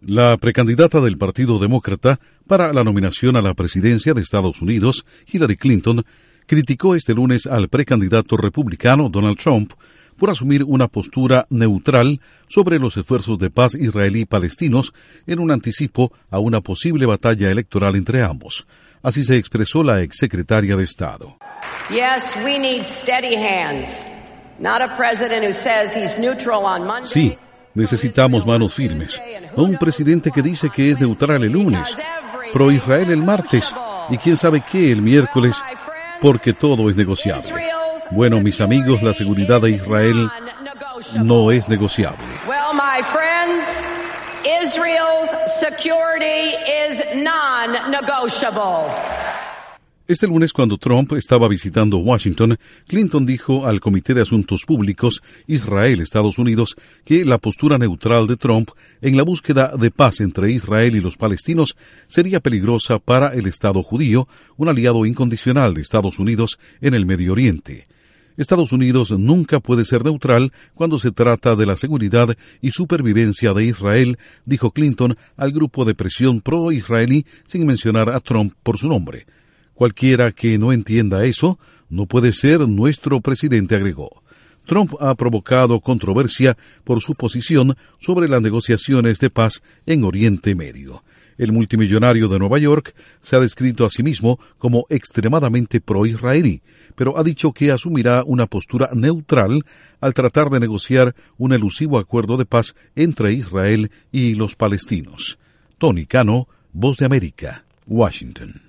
La precandidata del Partido Demócrata para la nominación a la presidencia de Estados Unidos, Hillary Clinton, criticó este lunes al precandidato republicano Donald Trump por asumir una postura neutral sobre los esfuerzos de paz israelí-palestinos en un anticipo a una posible batalla electoral entre ambos. Así se expresó la exsecretaria de Estado. Sí, necesitamos manos firmes, no un presidente que dice que es neutral el lunes, pro-Israel el martes y quién sabe qué el miércoles, porque todo es negociable. Bueno, mis amigos, la seguridad de Israel no es negociable. Este lunes, cuando Trump estaba visitando Washington, Clinton dijo al Comité de Asuntos Públicos Israel-Estados Unidos que la postura neutral de Trump en la búsqueda de paz entre Israel y los palestinos sería peligrosa para el Estado judío, un aliado incondicional de Estados Unidos en el Medio Oriente. Estados Unidos nunca puede ser neutral cuando se trata de la seguridad y supervivencia de Israel, dijo Clinton al grupo de presión pro-israelí sin mencionar a Trump por su nombre. Cualquiera que no entienda eso no puede ser nuestro presidente, agregó. Trump ha provocado controversia por su posición sobre las negociaciones de paz en Oriente Medio. El multimillonario de Nueva York se ha descrito a sí mismo como extremadamente pro-israelí, pero ha dicho que asumirá una postura neutral al tratar de negociar un elusivo acuerdo de paz entre Israel y los palestinos. Tony Cano, Voz de América, Washington.